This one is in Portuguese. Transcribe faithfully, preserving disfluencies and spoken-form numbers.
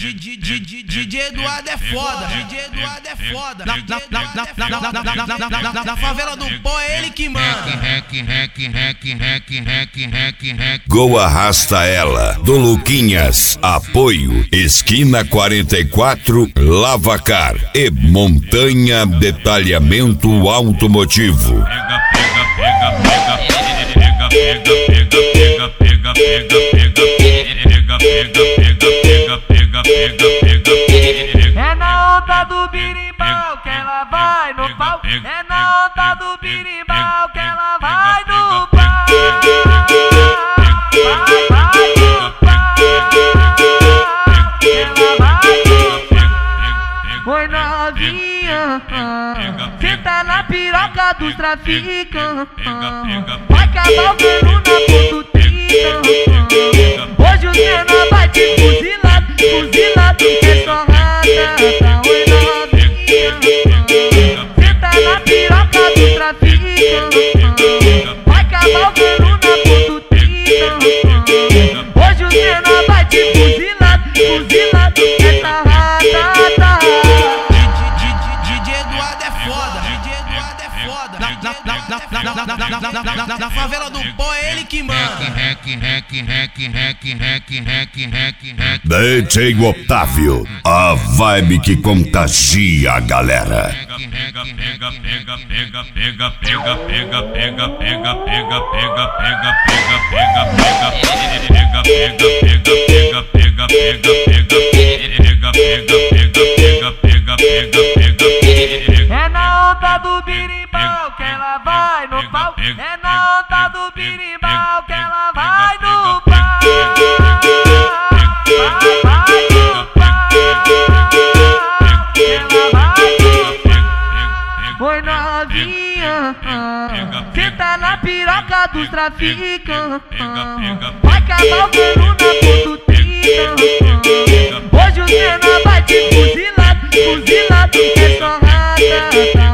D J Eduardo é foda, D J Eduardo é foda. Na favela do pó é ele que manda. Go Arrasta Ela, do Luquinhas. Apoio Esquina quarenta e quatro, Lavacar e Montanha Detalhamento Automotivo. É na onda do birimbau que ela vai no pau. É na onda do birimbau que ela vai no pau. Vai, vai no pau. Ela vai no pau. Oi novinha, senta na piroca dos traficantes. Vai cavalgando na pontutinha. Hoje o cena vai te fuzilar, fuzilar do que só rata. Oi novinha, senta na piroca do traficante. Vai cavalgando na pontutinha. Hoje o cena vai te fuzilar, fuzilar do que só rata. D J Eduardo é foda, D J Eduardo é foda. Na favela do pó é ele que manda. D J Otávio, a vibe que contagia a galera. É na onda do birimbau que ela vai no pau. É na onda do birimbau que ela vai no pau. Vai, vai no pau. Ela vai no pau. Oi novinha, senta na piroca dos traficantes. Vai cavalgando na pontutinha. Hoje o cena vai te fuzilar, fuzilar do que só rata.